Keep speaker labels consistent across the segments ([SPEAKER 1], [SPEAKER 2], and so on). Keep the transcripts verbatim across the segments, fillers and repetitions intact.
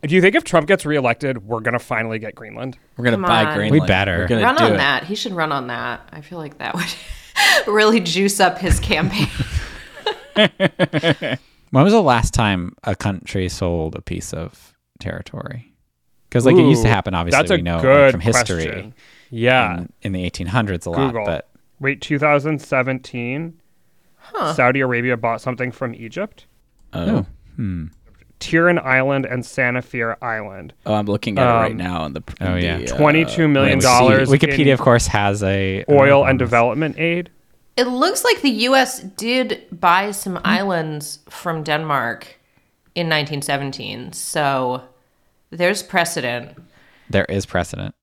[SPEAKER 1] Do you think if Trump gets reelected, we're going to finally get Greenland?
[SPEAKER 2] We're going to buy
[SPEAKER 3] on.
[SPEAKER 2] Greenland.
[SPEAKER 4] We better.
[SPEAKER 2] We're gonna
[SPEAKER 3] Run
[SPEAKER 2] do
[SPEAKER 3] on
[SPEAKER 2] it.
[SPEAKER 3] that. He should run on that. I feel like that would really juice up his campaign.
[SPEAKER 4] When was the last time a country sold a piece of territory? Because like it used to happen, obviously,
[SPEAKER 1] that's a
[SPEAKER 4] we know
[SPEAKER 1] good
[SPEAKER 4] like, from history.
[SPEAKER 1] question. Yeah.
[SPEAKER 4] In, in the eighteen hundreds a lot,
[SPEAKER 1] Google.
[SPEAKER 4] but
[SPEAKER 1] Wait, two thousand seventeen,
[SPEAKER 3] Huh.
[SPEAKER 1] Saudi Arabia bought something from Egypt.
[SPEAKER 2] Oh.
[SPEAKER 4] hmm.
[SPEAKER 1] Tyrian Island and Sanafir Island.
[SPEAKER 2] oh, I'm looking at it right
[SPEAKER 1] Um,
[SPEAKER 2] now. On the
[SPEAKER 4] oh, yeah.
[SPEAKER 2] the, uh,
[SPEAKER 1] twenty-two million
[SPEAKER 4] Wiki-
[SPEAKER 1] dollars
[SPEAKER 4] Wikipedia,
[SPEAKER 1] in
[SPEAKER 4] of course, has a
[SPEAKER 1] oil
[SPEAKER 4] uh,
[SPEAKER 1] and development aid.
[SPEAKER 3] It looks like the U S did buy some islands from Denmark in nineteen seventeen. So there's precedent.
[SPEAKER 4] There is precedent.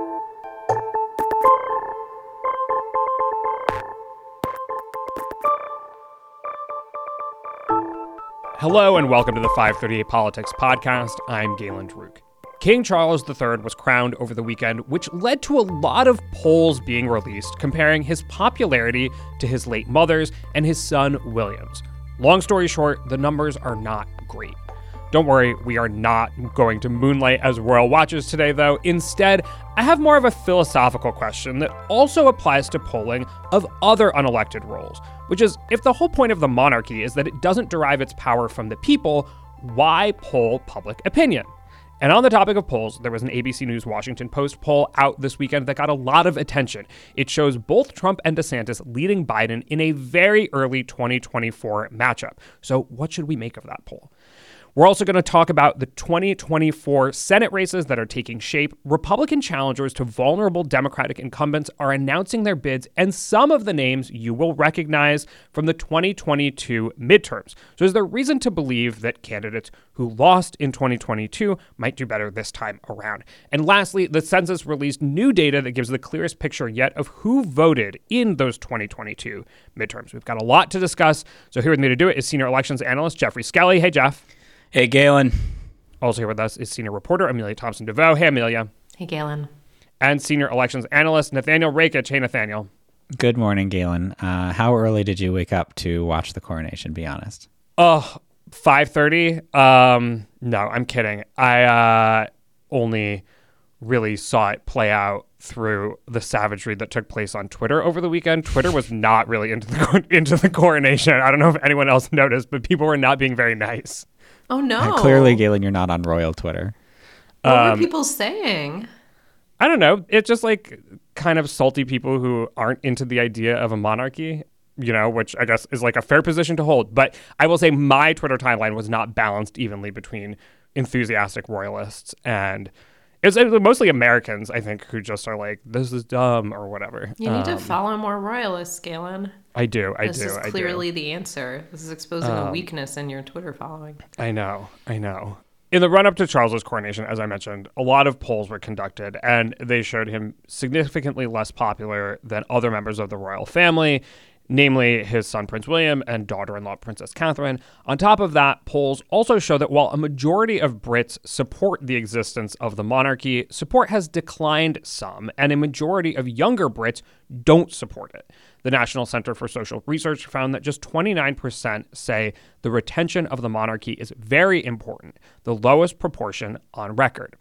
[SPEAKER 1] Hello and welcome to the five thirty-eight Politics Podcast. I'm Galen Druk. King Charles the Third was crowned over the weekend, which led to a lot of polls being released comparing his popularity to his late mother's and his son William's. Long story short, the numbers are not great. Don't worry, we are not going to moonlight as royal watchers today, though. Instead, I have more of a philosophical question that also applies to polling of other unelected roles, which is, if the whole point of the monarchy is that it doesn't derive its power from the people, why poll public opinion? And on the topic of polls, there was an A B C News Washington Post poll out this weekend that got a lot of attention. It shows both Trump and DeSantis leading Biden in a very early twenty twenty-four matchup. So what should we make of that poll? We're also going to talk about the twenty twenty-four Senate races that are taking shape. Republican challengers to vulnerable Democratic incumbents are announcing their bids, and some of the names you will recognize from the twenty twenty-two midterms. So is there reason to believe that candidates who lost in twenty twenty-two might do better this time around? And lastly, the census released new data that gives the clearest picture yet of who voted in those twenty twenty-two midterms. We've got a lot to discuss. So here with me to do it is senior elections analyst Jeffrey Skelly. Hey, Jeff.
[SPEAKER 2] Hey, Galen.
[SPEAKER 1] Also here with us is senior reporter Amelia Thompson-DeVoe. Hey, Amelia.
[SPEAKER 3] Hey, Galen.
[SPEAKER 1] And senior elections analyst Nathaniel Rakich. Hey, Nathaniel.
[SPEAKER 4] Good morning, Galen. Uh, how early did you wake up to watch the coronation, be honest?
[SPEAKER 1] Oh, five thirty? Um, no, I'm kidding. I uh, only really saw it play out through the savagery that took place on Twitter over the weekend. Twitter was not really into the into the coronation. I don't know if anyone else noticed, but people were not being very nice.
[SPEAKER 3] Oh, no.
[SPEAKER 4] Uh, clearly, Galen, you're not on royal Twitter.
[SPEAKER 3] What
[SPEAKER 1] Um,
[SPEAKER 3] were people saying?
[SPEAKER 1] I don't know. It's just like kind of salty people who aren't into the idea of a monarchy, you know, which I guess is like a fair position to hold. But I will say my Twitter timeline was not balanced evenly between enthusiastic royalists and it's mostly Americans, I think, who just are like, this is dumb or whatever.
[SPEAKER 3] You need
[SPEAKER 1] Um,
[SPEAKER 3] to follow more royalists, Galen.
[SPEAKER 1] I do. I
[SPEAKER 3] This
[SPEAKER 1] do.
[SPEAKER 3] is
[SPEAKER 1] I do.
[SPEAKER 3] clearly the answer. This is exposing a
[SPEAKER 1] Um,
[SPEAKER 3] weakness in your Twitter following.
[SPEAKER 1] I know, I know. In the run-up to Charles's coronation, as I mentioned, a lot of polls were conducted, and they showed him significantly less popular than other members of the royal family, namely his son Prince William and daughter-in-law Princess Catherine. On top of that, polls also show that while a majority of Brits support the existence of the monarchy, support has declined some, and a majority of younger Brits don't support it. The National Center for Social Research found that just twenty-nine percent say the retention of the monarchy is very important, the lowest proportion on record.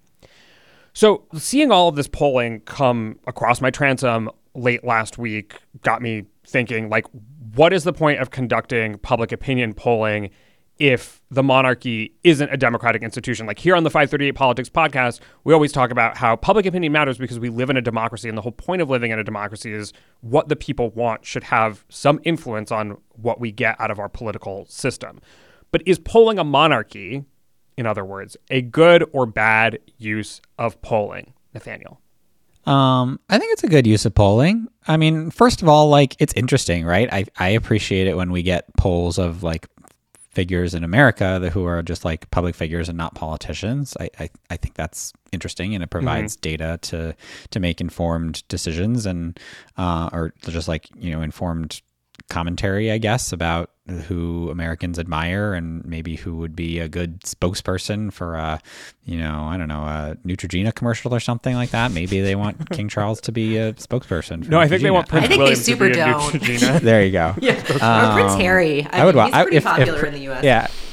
[SPEAKER 1] So seeing all of this polling come across my transom late last week got me thinking, like, what is the point of conducting public opinion polling if the monarchy isn't a democratic institution? Like here on the five thirty-eight Politics Podcast, we always talk about how public opinion matters because we live in a democracy, and the whole point of living in a democracy is what the people want should have some influence on what we get out of our political system. But is polling a monarchy, in other words, a good or bad use of polling? Nathaniel.
[SPEAKER 4] Um, I think it's a good use of polling. I mean, first of all, like, it's interesting, right? I, I appreciate it when we get polls of like figures in America that who are just like public figures and not politicians. I, I, I think that's interesting, and it provides mm-hmm. data to to make informed decisions and uh, or just like, you know, informed commentary, I guess, about who Americans admire and maybe who would be a good spokesperson for a, you know, I don't know, a Neutrogena commercial or something like that. Maybe they want King Charles to be a spokesperson. For
[SPEAKER 1] no,
[SPEAKER 4] Neutrogena.
[SPEAKER 1] I think they want Prince
[SPEAKER 3] I think
[SPEAKER 1] William
[SPEAKER 3] they super
[SPEAKER 1] to be a
[SPEAKER 3] don't.
[SPEAKER 1] Neutrogena.
[SPEAKER 4] There you go.
[SPEAKER 3] Yeah,
[SPEAKER 4] Um,
[SPEAKER 3] or Prince Harry. I,
[SPEAKER 4] I would
[SPEAKER 3] mean,
[SPEAKER 4] wa-
[SPEAKER 3] he's pretty
[SPEAKER 4] if- if-
[SPEAKER 3] popular in the U S.
[SPEAKER 4] Yeah,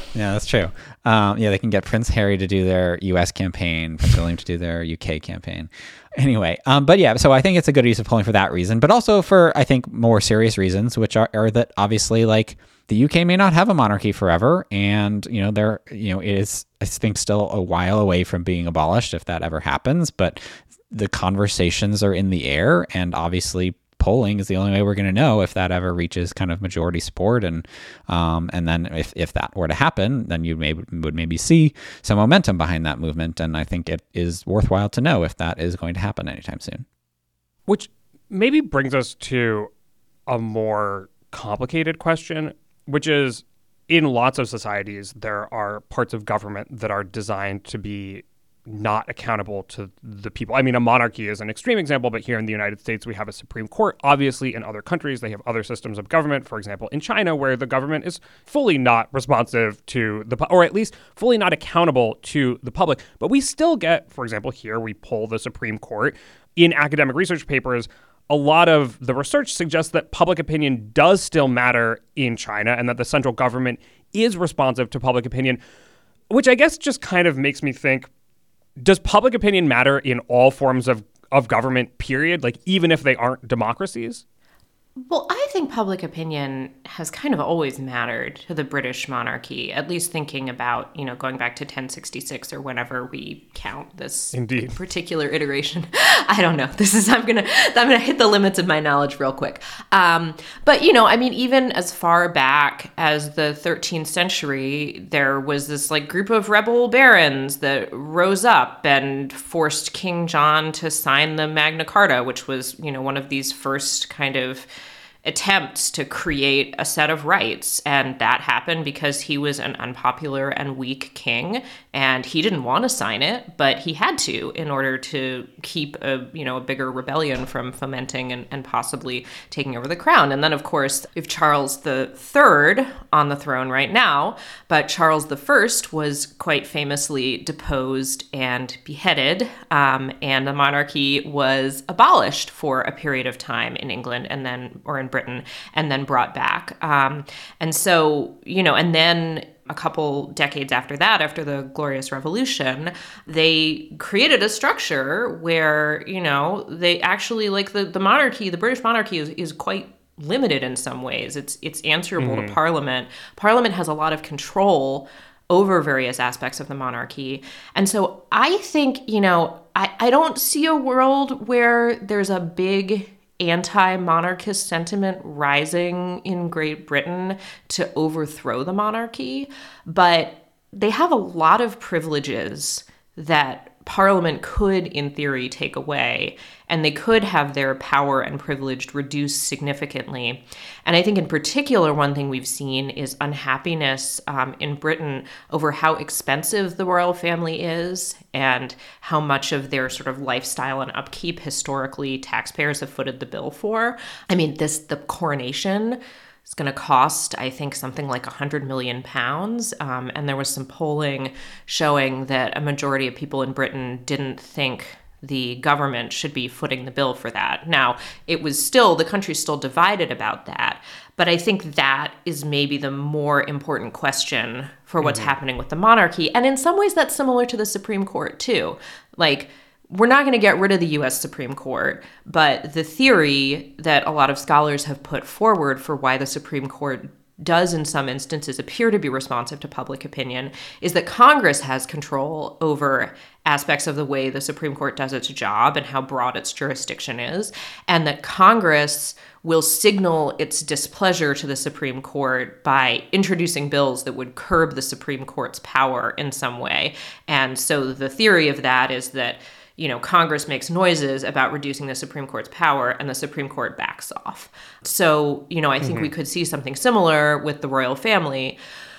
[SPEAKER 4] Yeah, that's true. Um, yeah, they can get Prince Harry to do their U S campaign, Prince William to do their U K campaign. Anyway, um, but yeah, so I think it's a good use of polling for that reason, but also for, I think, more serious reasons, which are, are that obviously, like, the U K may not have a monarchy forever, and, you know, there, you know, it is, I think, still a while away from being abolished if that ever happens, but the conversations are in the air, and obviously polling is the only way we're going to know if that ever reaches kind of majority support. And um, and then if, if that were to happen, then you may, would maybe see some momentum behind that movement. And I think it is worthwhile to know if that is going to happen anytime soon.
[SPEAKER 1] Which maybe brings us to a more complicated question, which is, in lots of societies, there are parts of government that are designed to be not accountable to the people. I mean, a monarchy is an extreme example, but here in the United States, we have a Supreme Court. Obviously, in other countries, they have other systems of government. For example, in China, where the government is fully not responsive to the, or at least fully not accountable to the public. But we still get, for example, here, we poll the Supreme Court. In academic research papers, a lot of the research suggests that public opinion does still matter in China and that the central government is responsive to public opinion, which I guess just kind of makes me think, does public opinion matter in all forms of, of government, period? Like, even if they aren't democracies?
[SPEAKER 3] Well, I think public opinion has kind of always mattered to the British monarchy, at least thinking about, you know, going back to ten sixty-six or whenever we count this
[SPEAKER 1] Indeed.
[SPEAKER 3] particular iteration. I don't know. This is, I'm going to, I'm going to hit the limits of my knowledge real quick. Um, but, you know, I mean, even as far back as the thirteenth century, there was this like group of rebel barons that rose up and forced King John to sign the Magna Carta, which was, you know, one of these first kind of attempts to create a set of rights. And that happened because he was an unpopular and weak king, and he didn't want to sign it, but he had to in order to keep a, you know, a bigger rebellion from fomenting and, and possibly taking over the crown. And then, of course, if Charles the Third on the throne right now, but Charles the First was quite famously deposed and beheaded, um, and the monarchy was abolished for a period of time in England and then, or in Britain, and then brought back. Um, and so, you know, and then a couple decades after that, after the Glorious Revolution, they created a structure where, you know, they actually, like the, the monarchy, the British monarchy is, is quite limited in some ways. It's, it's answerable mm-hmm. to Parliament. Parliament has a lot of control over various aspects of the monarchy. And so I think, you know, I, I don't see a world where there's a big anti-monarchist sentiment rising in Great Britain to overthrow the monarchy, but they have a lot of privileges that Parliament could, in theory, take away, and they could have their power and privilege reduced significantly. And I think in particular, one thing we've seen is unhappiness um, in Britain over how expensive the royal family is and how much of their sort of lifestyle and upkeep historically taxpayers have footed the bill for. I mean, this the coronation is going to cost, I think, something like one hundred million pounds. Um, and there was some polling showing that a majority of people in Britain didn't think the government should be footing the bill for that. Now, it was still, the country's still divided about that. But I think that is maybe the more important question for what's mm-hmm. happening with the monarchy. And in some ways, that's similar to the Supreme Court, too. Like, we're not going to get rid of the U S Supreme Court, but the theory that a lot of scholars have put forward for why the Supreme Court does in some instances appear to be responsive to public opinion is that Congress has control over aspects of the way the Supreme Court does its job and how broad its jurisdiction is, and that Congress will signal its displeasure to the Supreme Court by introducing bills that would curb the Supreme Court's power in some way. And so the theory of that is that, you know, Congress makes noises about reducing the Supreme Court's power and the Supreme Court backs off. So, you know, I think mm-hmm. we could see something similar with the royal family,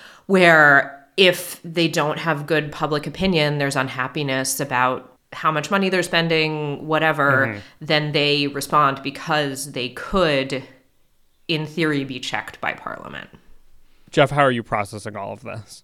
[SPEAKER 3] where if they don't have good public opinion, there's unhappiness about how much money they're spending, whatever, mm-hmm. then they respond because they could, in theory, be checked by Parliament.
[SPEAKER 1] Jeff, how are you processing all of this?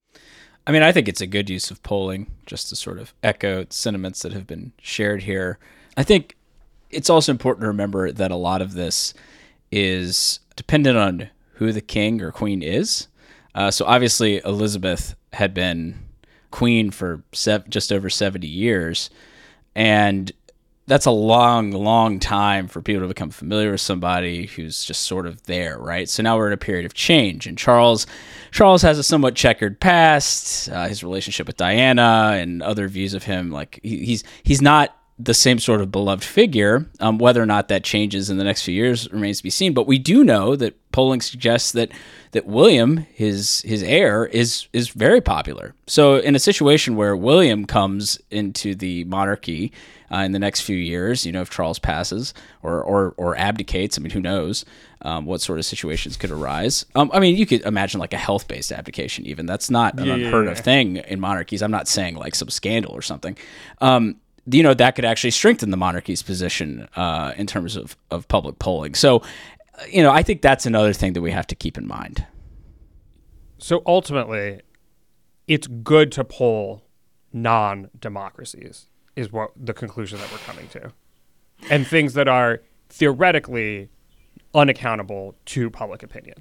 [SPEAKER 2] I mean, I think it's a good use of polling, just to sort of echo sentiments that have been shared here. I think it's also important to remember that a lot of this is dependent on who the king or queen is. Uh, so obviously Elizabeth had been queen for sev- just over seventy years. And that's a long, long time for people to become familiar with somebody who's just sort of there, right? So now we're in a period of change, and Charles, Charles has a somewhat checkered past. Uh, his relationship with Diana and other views of him, like he, he's he's not the same sort of beloved figure. Um, whether or not that changes in the next few years remains to be seen. But we do know that polling suggests that that William, his his heir, is is very popular. So in a situation where William comes into the monarchy uh, in the next few years, you know, if Charles passes or or, or abdicates, I mean, who knows um, what sort of situations could arise. Um, I mean, you could imagine like a health-based abdication even. That's not an
[SPEAKER 1] yeah,
[SPEAKER 2] unheard
[SPEAKER 1] yeah,
[SPEAKER 2] of
[SPEAKER 1] yeah.
[SPEAKER 2] thing in monarchies. I'm not saying like some scandal or something. Um, you know, that could actually strengthen the monarchy's position uh, in terms of, of public polling. So, you know, I think that's another thing that we have to keep in mind.
[SPEAKER 1] So ultimately, it's good to poll non-democracies, is what the conclusion that we're coming to. And things that are theoretically unaccountable to public opinion.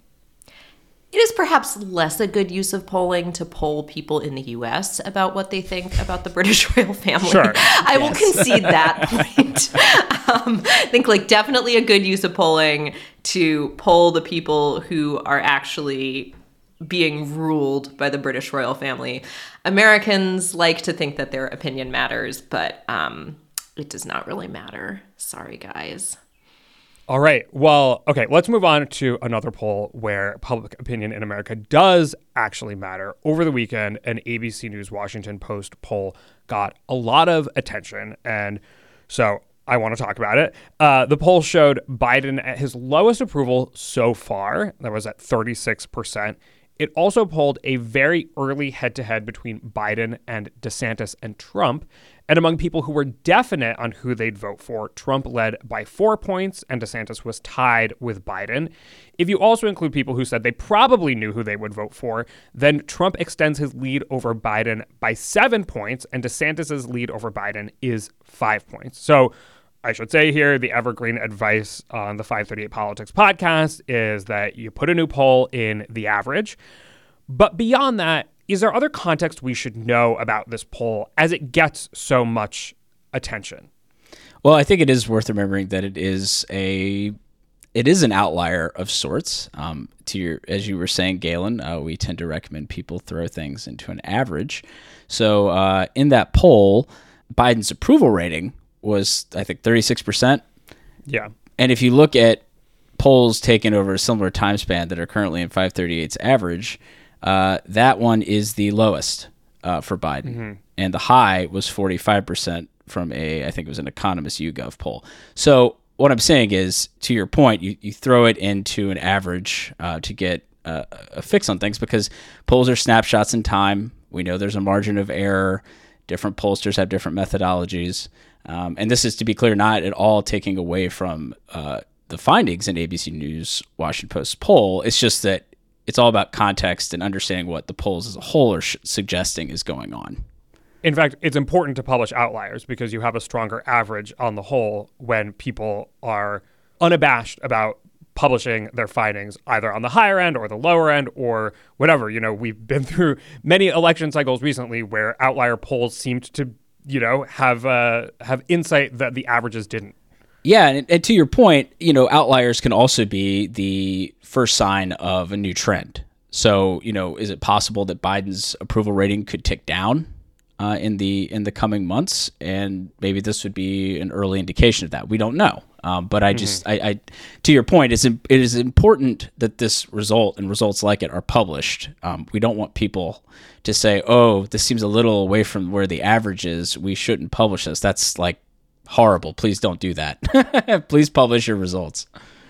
[SPEAKER 3] It is perhaps less a good use of polling to poll people in the U S about what they think about the British royal family.
[SPEAKER 1] Sure.
[SPEAKER 3] I will concede that point. um, I think like definitely a good use of polling to poll the people who are actually being ruled by the British royal family. Americans like to think that their opinion matters, but um, it does not really matter. Sorry, guys.
[SPEAKER 1] All right. Well, okay, let's move on to another poll where public opinion in America does actually matter. Over the weekend, an A B C News Washington Post poll got a lot of attention, and so I want to talk about it. Uh, the poll showed Biden at his lowest approval so far. That was at thirty-six percent. It also polled a very early head-to-head between Biden and DeSantis and Trump. And among people who were definite on who they'd vote for, Trump led by four points and DeSantis was tied with Biden. If you also include people who said they probably knew who they would vote for, then Trump extends his lead over Biden by seven points and DeSantis's lead over Biden is five points. So I should say here, the evergreen advice on the five thirty-eight Politics podcast is that you put a new poll in the average. But beyond that, is there other context we should know about this poll as it gets so much attention?
[SPEAKER 2] Well, I think it is worth remembering that it is a it is an outlier of sorts. Um, to your, as you were saying, Galen, uh, we tend to recommend people throw things into an average. So uh, in that poll, Biden's approval rating was, I think, thirty-six percent.
[SPEAKER 1] Yeah.
[SPEAKER 2] And if you look at polls taken over a similar time span that are currently in five thirty-eight's average, uh, that one is the lowest uh, for Biden. Mm-hmm. And the high was forty-five percent from a, I think it was an Economist YouGov poll. So what I'm saying is, to your point, you, you throw it into an average uh, to get uh, a fix on things because polls are snapshots in time. We know there's a margin of error. Different pollsters have different methodologies. Um, and this is, to be clear, not at all taking away from uh, the findings in A B C News Washington Post poll. It's just that it's all about context and understanding what the polls as a whole are sh- suggesting is going on.
[SPEAKER 1] In fact, it's important to publish outliers because you have a stronger average on the whole when people are unabashed about publishing their findings either on the higher end or the lower end or whatever. You know, we've been through many election cycles recently where outlier polls seemed to, you know, have uh, have insight that the averages didn't.
[SPEAKER 2] Yeah, and, and to your point, you know, outliers can also be the first sign of a new trend. So, you know, is it possible that Biden's approval rating could tick down uh, in the in the coming months? And maybe this would be an early indication of that. We don't know. Um, but I just, mm-hmm. I, I, to your point, it's it is important that this result and results like it are published. Um, we don't want people to say, "Oh, this seems a little away from where the average is. We shouldn't publish this." That's like horrible. Please don't do that. Please publish your results.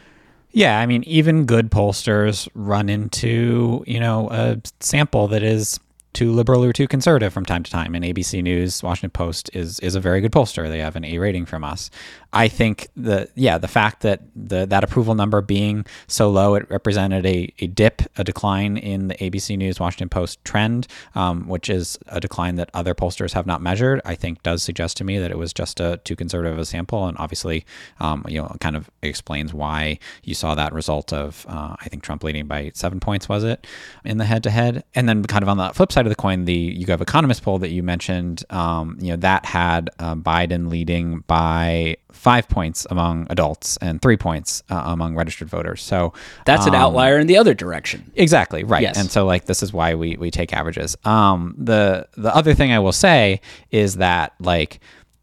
[SPEAKER 4] Yeah, I mean, even good pollsters run into, you know, a sample that is too liberal or too conservative from time to time. And A B C News, Washington Post is is a very good pollster. They have an A rating from us. I think the yeah the fact that the that approval number being so low, it represented a, a dip, a decline in the A B C News, Washington Post trend, um, which is a decline that other pollsters have not measured. I think does suggest to me that it was just a too conservative a sample, and obviously, um, you know, kind of explains why you saw that result of uh, I think Trump leading by seven points, was it, in the head-to-head. And then kind of on the flip side of the coin, the YouGov Economist poll that you mentioned, um, you know, that had uh, Biden leading by five points among adults and three points uh, among registered voters. So
[SPEAKER 2] that's an um, outlier in the other direction.
[SPEAKER 4] Exactly, right.
[SPEAKER 2] Yes.
[SPEAKER 4] And so like this is why we we take averages. Um, the the other thing I will say is that like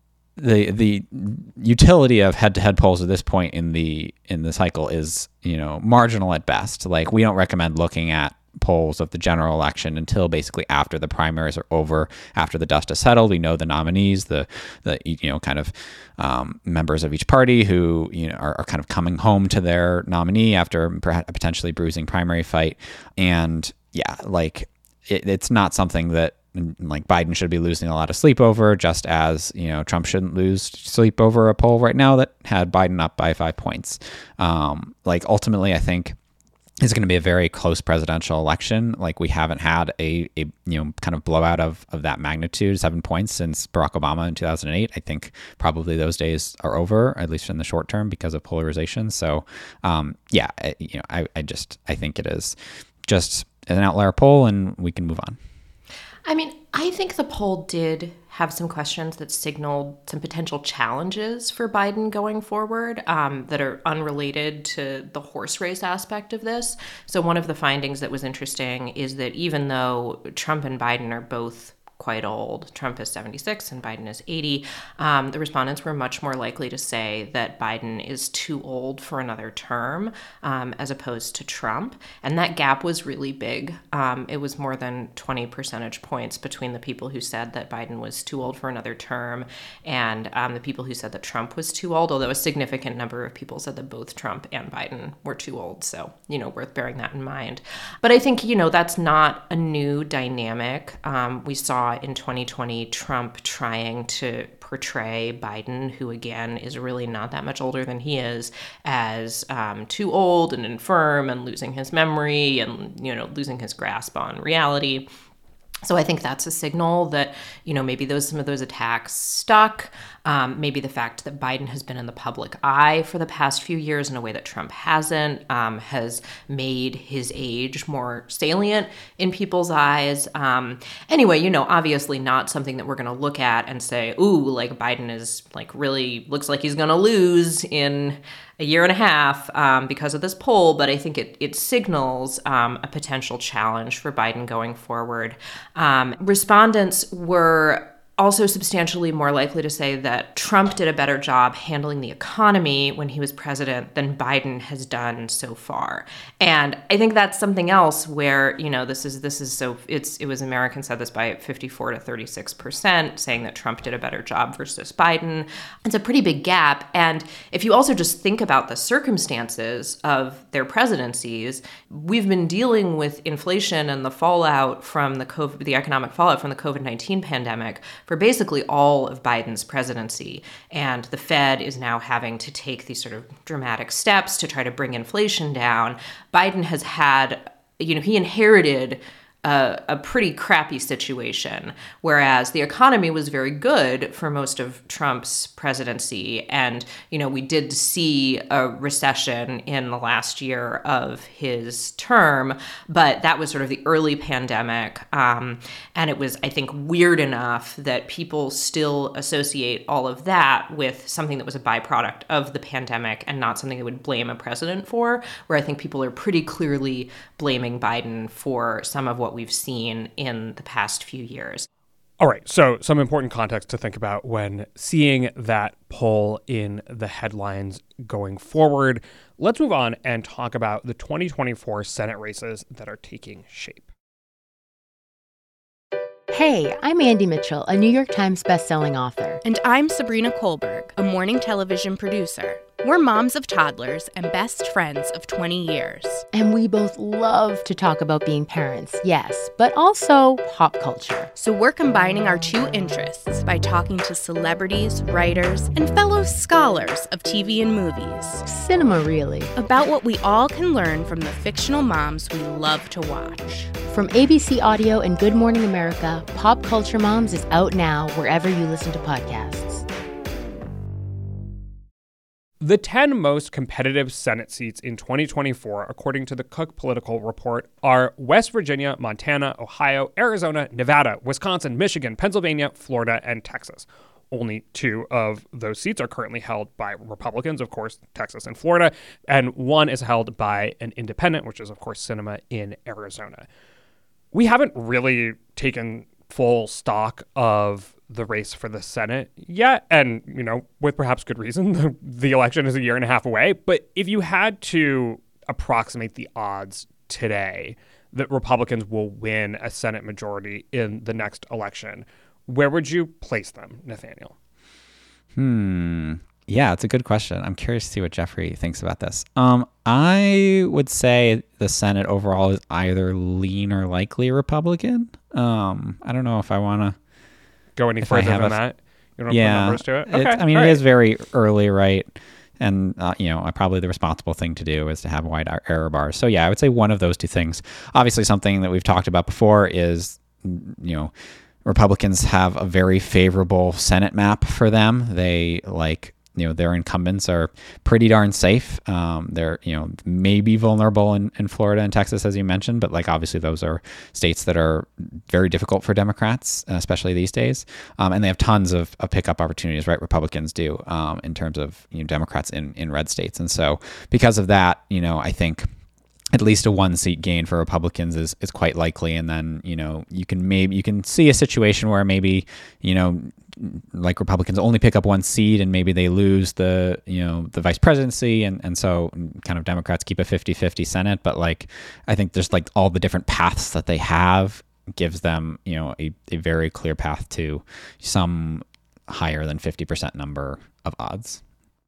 [SPEAKER 4] the the utility of head-to-head polls at this point in the in the cycle is, you know, marginal at best. Like we don't recommend looking at polls of the general election until basically after the primaries are over, after the dust has settled. We know the nominees, the the you know kind of um, members of each party who you know are, are kind of coming home to their nominee after perhaps a potentially bruising primary fight. And yeah, like it, it's not something that like Biden should be losing a lot of sleep over, just as, you know, Trump shouldn't lose sleep over a poll right now that had Biden up by five points. Um, like ultimately, I think it's going to be a very close presidential election. Like we haven't had a, a you know kind of blowout of of that magnitude, seven points, since Barack Obama in two thousand eight. I think probably those days are over, at least in the short term, because of polarization. So um, yeah, I, you know, I, I just I think it is just an outlier poll, and we can move on.
[SPEAKER 3] I mean, I think the poll did have some questions that signaled some potential challenges for Biden going forward um, that are unrelated to the horse race aspect of this. So one of the findings that was interesting is that even though Trump and Biden are both quite old, Trump is seventy-six and Biden is eighty, um, the respondents were much more likely to say that Biden is too old for another term um, as opposed to Trump. And that gap was really big. Um, it was more than twenty percentage points between the people who said that Biden was too old for another term and um, the people who said that Trump was too old, although a significant number of people said that both Trump and Biden were too old. So, you know, worth bearing that in mind. But I think, you know, that's not a new dynamic. Um, we saw in twenty twenty Trump trying to portray Biden, who again is really not that much older than he is, as um, too old and infirm and losing his memory and, you know, losing his grasp on reality. So I think that's a signal that, you know, maybe those some of those attacks stuck. Um, maybe the fact that Biden has been in the public eye for the past few years in a way that Trump hasn't um, has made his age more salient in people's eyes. Um, anyway, you know, obviously not something that we're going to look at and say, ooh, like Biden is like really looks like he's going to lose in a year and a half um, because of this poll, but I think it, it signals um, a potential challenge for Biden going forward. Um, respondents were also substantially more likely to say that Trump did a better job handling the economy when he was president than Biden has done so far. And I think that's something else where, you know, this is this is so it's it was American said this by fifty-four to thirty-six percent, saying that Trump did a better job versus Biden. It's a pretty big gap. And if you also just think about the circumstances of their presidencies, we've been dealing with inflation and the fallout from the COVID, the economic fallout from the COVID nineteen pandemic for basically all of Biden's presidency. And the Fed is now having to take these sort of dramatic steps to try to bring inflation down. Biden has had, you know, he inherited A, a pretty crappy situation, whereas the economy was very good for most of Trump's presidency. And, you know, we did see a recession in the last year of his term, but that was sort of the early pandemic. Um, and it was, I think, weird enough that people still associate all of that with something that was a byproduct of the pandemic and not something they would blame a president for, where I think people are pretty clearly blaming Biden for some of what we've seen in the past few years.
[SPEAKER 1] All right, so some important context to think about when seeing that poll in the headlines going forward. Let's move on and talk about the twenty twenty-four Senate races that are taking shape.
[SPEAKER 5] Hey, I'm Andy Mitchell, a New York Times bestselling author.
[SPEAKER 6] And I'm Sabrina Kohlberg, a morning television producer. We're moms of toddlers and best friends of twenty years.
[SPEAKER 5] And we both love to talk about being parents, yes, but also pop culture.
[SPEAKER 6] So we're combining our two interests by talking to celebrities, writers, and fellow scholars of T V and movies.
[SPEAKER 5] Cinema, really.
[SPEAKER 6] About what we all can learn from the fictional moms we love to watch.
[SPEAKER 5] From A B C Audio and Good Morning America, Pop Culture Moms is out now wherever you listen to podcasts.
[SPEAKER 1] The ten most competitive Senate seats in twenty twenty-four, according to the Cook Political Report, are West Virginia, Montana, Ohio, Arizona, Nevada, Wisconsin, Michigan, Pennsylvania, Florida, and Texas. Only two of those seats are currently held by Republicans, of course, Texas and Florida, and one is held by an independent, which is, of course, Sinema in Arizona. We haven't really taken full stock of the race for the Senate yet, and, you know, with perhaps good reason. The, the election is a year and a half away. But if you had to approximate the odds today that Republicans will win a Senate majority in the next election, where would you place them, Nathaniel?
[SPEAKER 4] Hmm. Yeah, it's a good question. I'm curious to see what Jeffrey thinks about this. Um, I would say the Senate overall is either lean or likely Republican. Um, I don't know if I want to
[SPEAKER 1] go any further than that. You don't
[SPEAKER 4] yeah,
[SPEAKER 1] put numbers to it? Okay.
[SPEAKER 4] I mean,
[SPEAKER 1] All
[SPEAKER 4] it
[SPEAKER 1] right.
[SPEAKER 4] is very early, right? And, uh, you know, probably the responsible thing to do is to have wide error bars. So, yeah, I would say one of those two things. Obviously, something that we've talked about before is, you know, Republicans have a very favorable Senate map for them. They, like, you know, their incumbents are pretty darn safe. Um, they're, you know, maybe vulnerable in, in Florida and Texas, as you mentioned, but like obviously those are states that are very difficult for Democrats, especially these days. Um, and they have tons of, of pickup opportunities, right? Republicans do um, in terms of, you know, Democrats in, in red states. And so because of that, you know, I think at least a one seat gain for Republicans is, is quite likely. And then, you know, you can maybe, you can see a situation where maybe, you know, like Republicans only pick up one seat and maybe they lose the, you know, the vice presidency. And, and so kind of Democrats keep a fifty-fifty Senate. But like, I think there's like all the different paths that they have gives them, you know, a, a very clear path to some higher than fifty percent number of odds.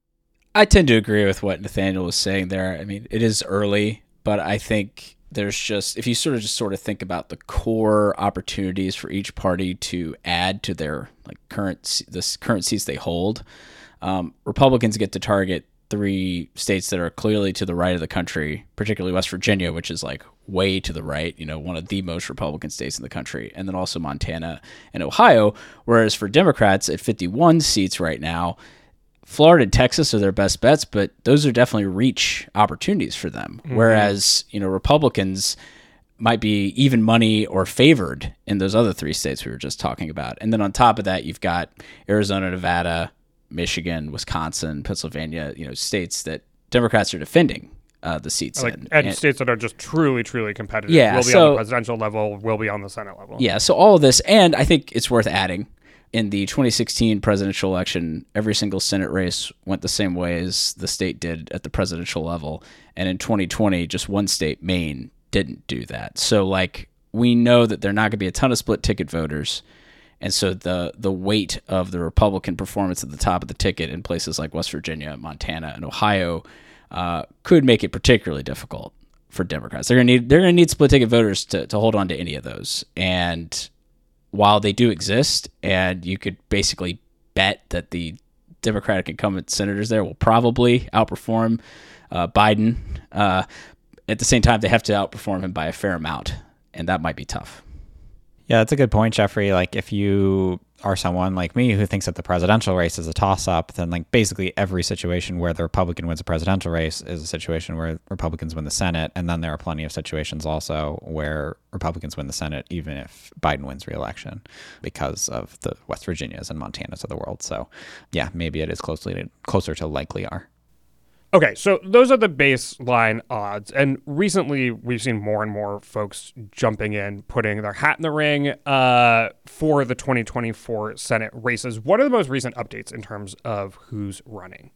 [SPEAKER 2] I tend to agree with what Nathaniel was saying there. I mean, it is early, but I think there's just, if you sort of just sort of think about the core opportunities for each party to add to their like current the current seats they hold, um, Republicans get to target three states that are clearly to the right of the country, particularly West Virginia, which is like way to the right, you know, one of the most Republican states in the country, and then also Montana and Ohio. Whereas for Democrats at fifty-one seats right now, Florida and Texas are their best bets, but those are definitely reach opportunities for them. Mm-hmm. Whereas, you know, Republicans might be even money or favored in those other three states we were just talking about. And then on top of that, you've got Arizona, Nevada, Michigan, Wisconsin, Pennsylvania, you know, states that Democrats are defending uh, the seats
[SPEAKER 1] like,
[SPEAKER 2] in.
[SPEAKER 1] And,
[SPEAKER 2] and
[SPEAKER 1] states that are just truly, truly competitive.
[SPEAKER 2] Yeah,
[SPEAKER 1] will be
[SPEAKER 2] so,
[SPEAKER 1] on the presidential level, will be on the Senate level.
[SPEAKER 2] Yeah, so all of this, and I think it's worth adding, in the twenty sixteen presidential election, every single Senate race went the same way as the state did at the presidential level. And in twenty twenty, just one state, Maine, didn't do that. So, like, we know that there are not going to be a ton of split ticket voters. And so the the weight of the Republican performance at the top of the ticket in places like West Virginia, Montana, and Ohio uh, could make it particularly difficult for Democrats. They're going to need they're going to need split ticket voters to, to hold on to any of those. And while they do exist, and you could basically bet that the Democratic incumbent senators there will probably outperform uh, Biden, uh, at the same time, they have to outperform him by a fair amount, and that might be tough.
[SPEAKER 4] Yeah, that's a good point, Jeffrey. Like, if you are someone like me who thinks that the presidential race is a toss-up, then like basically every situation where the Republican wins a presidential race is a situation where Republicans win the Senate, and then there are plenty of situations also where Republicans win the Senate even if Biden wins re-election because of the West Virginias and Montanas of the world. So, yeah, maybe it is closely closer to likely are.
[SPEAKER 1] Okay, so those are the baseline odds. And recently, we've seen more and more folks jumping in, putting their hat in the ring uh, for the twenty twenty-four Senate races. What are the most recent updates in terms of who's running?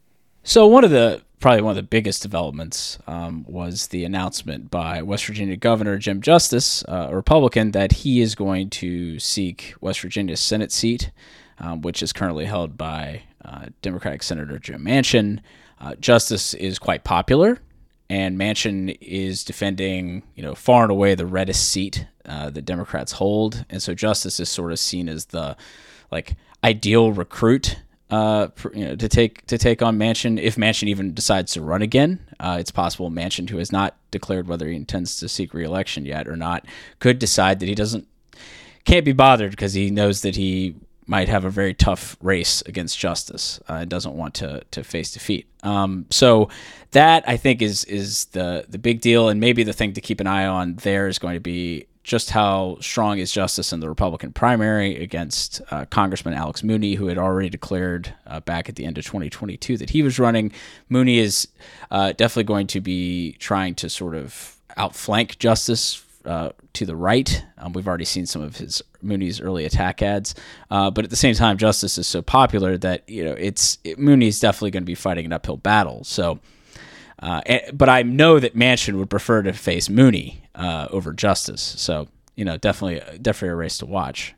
[SPEAKER 2] So one of the, probably one of the biggest developments um, was the announcement by West Virginia Governor Jim Justice, uh, a Republican, that he is going to seek West Virginia's Senate seat, um, which is currently held by uh, Democratic Senator Joe Manchin. Uh, Justice is quite popular, and Manchin is defending, you know, far and away the reddest seat uh, that Democrats hold, and so Justice is sort of seen as the like ideal recruit uh, for, you know, to take to take on Manchin if Manchin even decides to run again. Uh, it's possible Manchin, who has not declared whether he intends to seek re-election yet or not, could decide that he doesn't can't be bothered because he knows that he might have a very tough race against Justice uh, and doesn't want to to face defeat. Um, so that, I think, is is the the big deal, and maybe the thing to keep an eye on there is going to be just how strong is Justice in the Republican primary against uh, Congressman Alex Mooney, who had already declared uh, back at the end of twenty twenty-two that he was running. Mooney is uh, definitely going to be trying to sort of outflank Justice uh, to the right. Um, we've already seen some of his Mooney's early attack ads, uh, but at the same time, Justice is so popular that you know it's it, Mooney's definitely going to be fighting an uphill battle. So. Uh, but I know that Manchin would prefer to face Mooney uh, over Justice. So, you know, definitely, definitely a race to watch.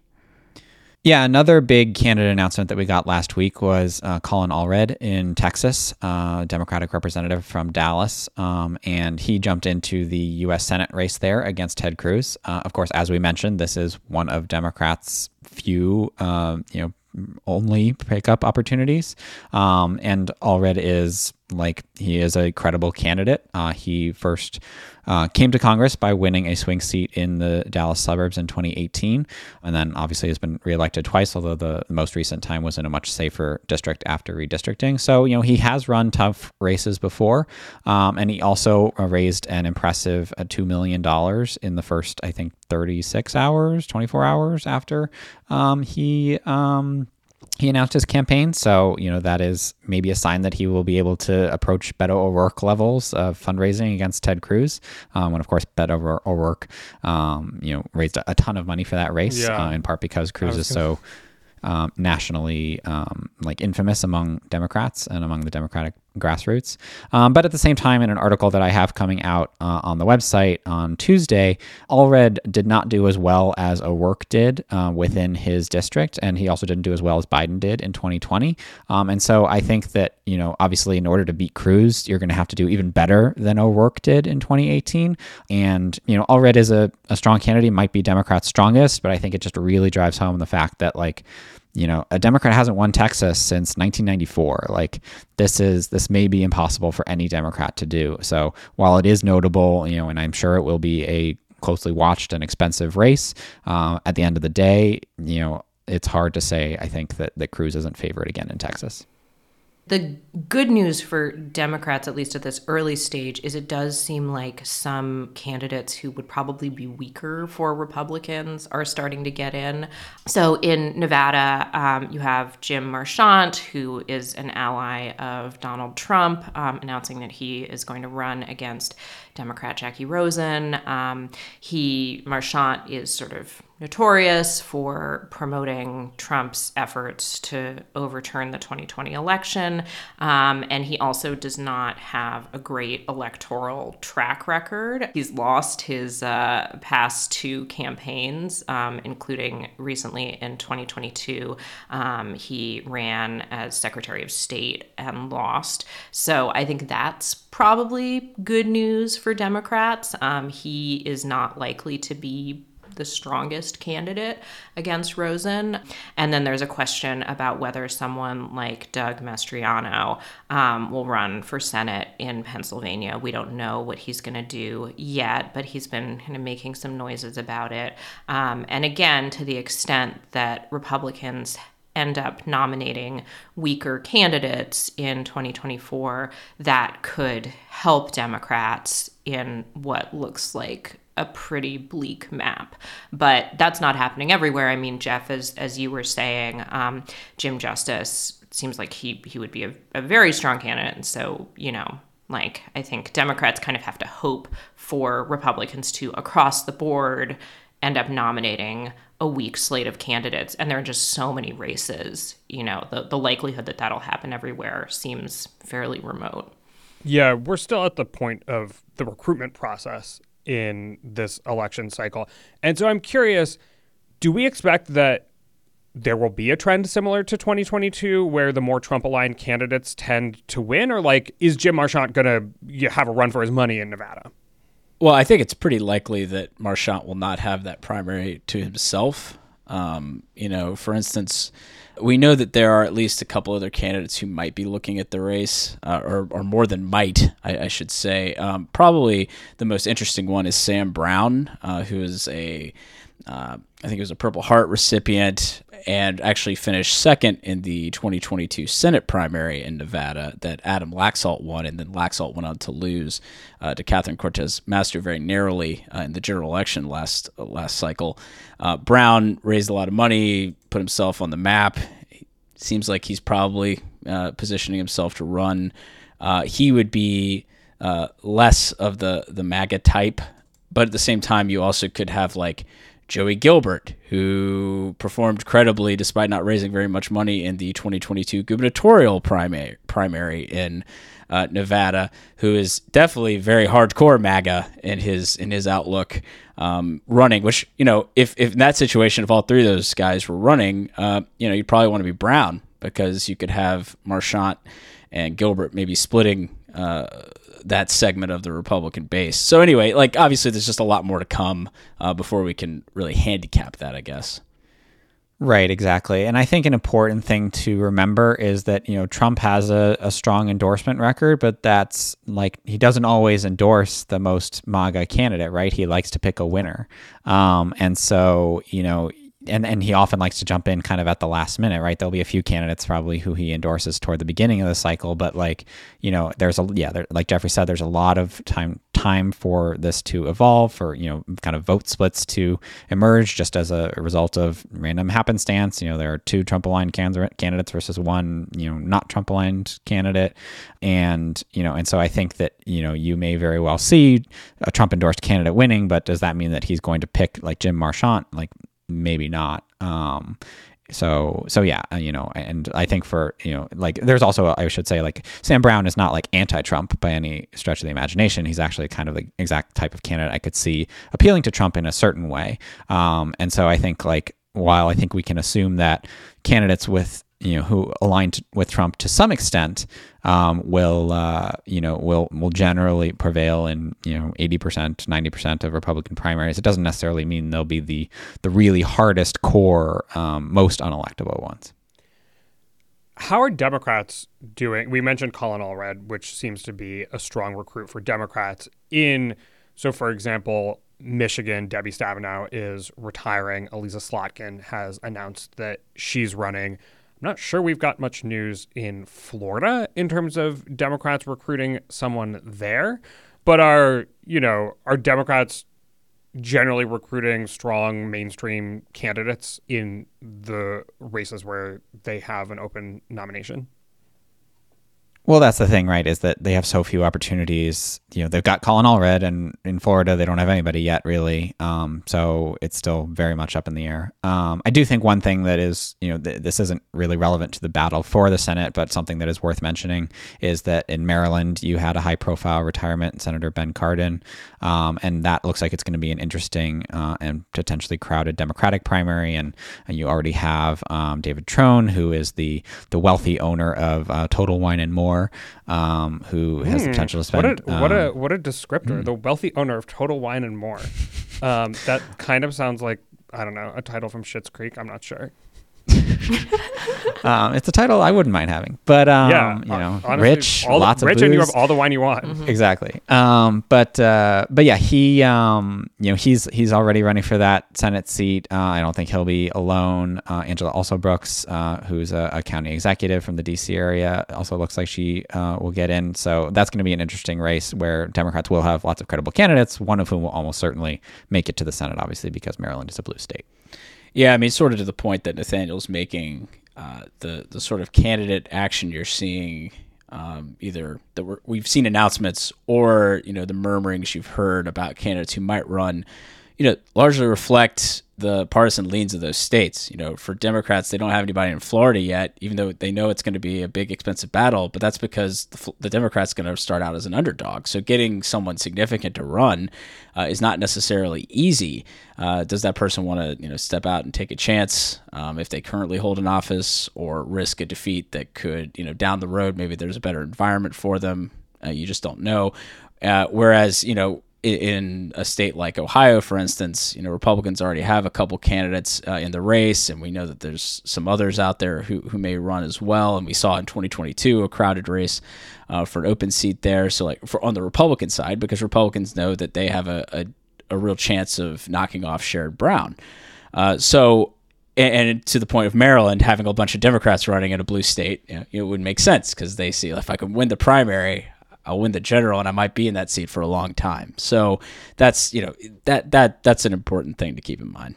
[SPEAKER 4] Yeah, another big candidate announcement that we got last week was uh, Colin Allred in Texas, uh, Democratic representative from Dallas, um, and he jumped into the U S Senate race there against Ted Cruz. Uh, of course, as we mentioned, this is one of Democrats' few, um, you know, only pickup opportunities, um, and Allred is like he is a credible candidate. Uh, he first uh, came to Congress by winning a swing seat in the Dallas suburbs in twenty eighteen, and then obviously has been reelected twice, although the most recent time was in a much safer district after redistricting. So, you know, he has run tough races before, um, and he also raised an impressive uh, two million dollars in the first, I think, thirty-six hours, twenty-four hours after um, he... Um, He announced his campaign, so you know that is maybe a sign that he will be able to approach Beto O'Rourke levels of fundraising against Ted Cruz. Um, and of course, Beto O'Rourke, um, you know, raised a, a ton of money for that race,
[SPEAKER 1] yeah.
[SPEAKER 4] uh, in part because Cruz is
[SPEAKER 1] gonna...
[SPEAKER 4] so um, nationally um, like infamous among Democrats and among the Democratic grassroots. Um, but at the same time, in an article that I have coming out uh, on the website on Tuesday, Allred did not do as well as O'Rourke did uh, within his district, and he also didn't do as well as Biden did in twenty twenty. Um, and so I think that, you know, obviously in order to beat Cruz, you're going to have to do even better than O'Rourke did in twenty eighteen. And, you know, Allred is a, a strong candidate, might be Democrats' strongest, but I think it just really drives home the fact that, like, you know, a Democrat hasn't won Texas since nineteen ninety-four. Like, this is this may be impossible for any Democrat to do. So while it is notable, you know, and I'm sure it will be a closely watched and expensive race, uh, at the end of the day, you know, it's hard to say, I think, that, that Cruz isn't favored again in Texas.
[SPEAKER 3] The good news for Democrats, at least at this early stage, is it does seem like some candidates who would probably be weaker for Republicans are starting to get in. So in Nevada, um, you have Jim Marchant, who is an ally of Donald Trump, um, announcing that he is going to run against Democrat Jackie Rosen. Um, he, Marchant, is sort of notorious for promoting Trump's efforts to overturn the twenty twenty election. Um, and he also does not have a great electoral track record. He's lost his uh, past two campaigns, um, including recently in twenty twenty-two. Um, he ran as Secretary of State and lost. So I think that's probably good news for Democrats. Um, he is not likely to be the strongest candidate against Rosen. And then there's a question about whether someone like Doug Mastriano um, will run for Senate in Pennsylvania. We don't know what he's going to do yet, but he's been kind of making some noises about it. Um, and again, to the extent that Republicans end up nominating weaker candidates in twenty twenty-four, that could help Democrats in what looks like a pretty bleak map. But that's not happening everywhere. I mean, Jeff, as as you were saying, um, Jim Justice seems like he he would be a, a very strong candidate. And so, you know, like, I think Democrats kind of have to hope for Republicans to, across the board, end up nominating a weak slate of candidates. And there are just so many races, you know, the, the likelihood that that'll happen everywhere seems fairly remote.
[SPEAKER 1] Yeah, we're still at the point of the recruitment process in this election cycle. And so I'm curious, do we expect that there will be a trend similar to twenty twenty-two where the more Trump-aligned candidates tend to win? Or, like, is Jim Marchant going to have a run for his money in Nevada?
[SPEAKER 2] Well, I think it's pretty likely that Marchant will not have that primary to himself. Um, you know, for instance, we know that there are at least a couple other candidates who might be looking at the race, uh, or, or more than might, I, I should say. Um, probably the most interesting one is Sam Brown, uh, who is a, uh, I think he was a Purple Heart recipient and actually finished second in the twenty twenty-two Senate primary in Nevada that Adam Laxalt won, and then Laxalt went on to lose uh, to Catherine Cortez Masto very narrowly uh, in the general election last uh, last cycle. Uh, Brown raised a lot of money, put himself on the map. Seems like he's probably uh, positioning himself to run. Uh, he would be uh, less of the, the MAGA type, but at the same time, you also could have like Joey Gilbert, who performed credibly despite not raising very much money in the twenty twenty-two gubernatorial primary, primary in uh, Nevada, who is definitely very hardcore MAGA in his in his outlook, um, running. Which, you know, if if in that situation, if all three of those guys were running, uh, you know, you'd probably want to be Brown, because you could have Marchant and Gilbert maybe splitting Uh, that segment of the Republican base. So anyway, like, obviously there's just a lot more to come uh, before we can really handicap that, I guess.
[SPEAKER 4] Right, exactly. And I think an important thing to remember is that, you know, Trump has a, a strong endorsement record, but that's like, he doesn't always endorse the most MAGA candidate, right? He likes to pick a winner. Um, and so, you know, And and he often likes to jump in kind of at the last minute, right? There'll be a few candidates probably who he endorses toward the beginning of the cycle, but like, you know, there's a, yeah, there, like Jeffrey said, there's a lot of time time for this to evolve, for, you know, kind of vote splits to emerge just as a result of random happenstance. You know, there are two Trump-aligned candidates versus one, you know, not Trump-aligned candidate. And, you know, and so I think that, you know, you may very well see a Trump-endorsed candidate winning, but does that mean that he's going to pick like Jim Marchant? Like, maybe not. Um, so, so yeah, you know, and I think for, you know, like there's also, I should say, like Sam Brown is not like anti-Trump by any stretch of the imagination. He's actually kind of the exact type of candidate I could see appealing to Trump in a certain way. Um, and so I think like, while I think we can assume that candidates with, you know, who align to, with Trump to some extent, um, will, uh, you know, will will generally prevail in, you know, eighty percent, ninety percent of Republican primaries. It doesn't necessarily mean they'll be the the really hardest core, um, most unelectable ones.
[SPEAKER 1] How are Democrats doing? We mentioned Colin Allred, which seems to be a strong recruit for Democrats in, so for example, Michigan, Debbie Stabenow is retiring. Elisa Slotkin has announced that she's running. I'm not sure we've got much news in Florida in terms of Democrats recruiting someone there, but are, you know, are Democrats generally recruiting strong mainstream candidates in the races where they have an open nomination?
[SPEAKER 4] Well, that's the thing, right, is that they have so few opportunities. You know, they've got Colin Allred, and in Florida, they don't have anybody yet, really. Um, so it's still very much up in the air. Um, I do think one thing that is, you know, th- this isn't really relevant to the battle for the Senate, but something that is worth mentioning is that in Maryland, you had a high-profile retirement, Senator Ben Cardin, um, and that looks like it's going to be an interesting uh, and potentially crowded Democratic primary. And, and you already have um, David Trone, who is the the wealthy owner of uh, Total Wine and More, um, who has
[SPEAKER 1] mm,
[SPEAKER 4] the potential to spend.
[SPEAKER 1] What a,
[SPEAKER 4] um,
[SPEAKER 1] what a what a descriptor!
[SPEAKER 4] Mm.
[SPEAKER 1] The wealthy owner of Total Wine and More. Um, that kind of sounds like, I don't know, a title from Schitt's Creek. I'm not sure.
[SPEAKER 4] um, it's a title I wouldn't mind having, but um,
[SPEAKER 1] yeah,
[SPEAKER 4] you know,
[SPEAKER 1] honestly,
[SPEAKER 4] rich,
[SPEAKER 1] all
[SPEAKER 4] lots
[SPEAKER 1] the,
[SPEAKER 4] of
[SPEAKER 1] rich,
[SPEAKER 4] booze.
[SPEAKER 1] and you have all the wine you want.
[SPEAKER 3] Mm-hmm.
[SPEAKER 4] Exactly. Um, but uh, but yeah, he um, you know, he's he's already running for that Senate seat. Uh, I don't think he'll be alone. Uh, Angela Alsobrooks, uh, who's a, a county executive from the D C area, also looks like she uh, will get in. So that's going to be an interesting race where Democrats will have lots of credible candidates, one of whom will almost certainly make it to the Senate, obviously, because Maryland is a blue state.
[SPEAKER 2] Yeah, I mean, sort of to the point that Nathaniel's making, uh, the the sort of candidate action you're seeing, um, either that we're, we've seen announcements or, you know, the murmurings you've heard about candidates who might run, you know, largely reflect the partisan leans of those states. You know, for Democrats, they don't have anybody in Florida yet, even though they know it's going to be a big, expensive battle. But that's because the, the Democrats going to start out as an underdog. So getting someone significant to run uh, is not necessarily easy. Uh, does that person want to, you know, step out and take a chance um, if they currently hold an office, or risk a defeat that could, you know, down the road, maybe there's a better environment for them? Uh, you just don't know. Uh, whereas, you know, in a state like Ohio, for instance, you know, Republicans already have a couple candidates uh, in the race, and we know that there's some others out there who, who may run as well. And we saw in twenty twenty-two a crowded race uh, for an open seat there. So, like, for on the Republican side, because Republicans know that they have a a, a real chance of knocking off Sherrod Brown. Uh, so, and, and to the point of Maryland having a bunch of Democrats running in a blue state, you know, it would make sense because they see, if I can win the primary, I'll win the general, and I might be in that seat for a long time. So that's, you know, that that that's an important thing to keep in mind.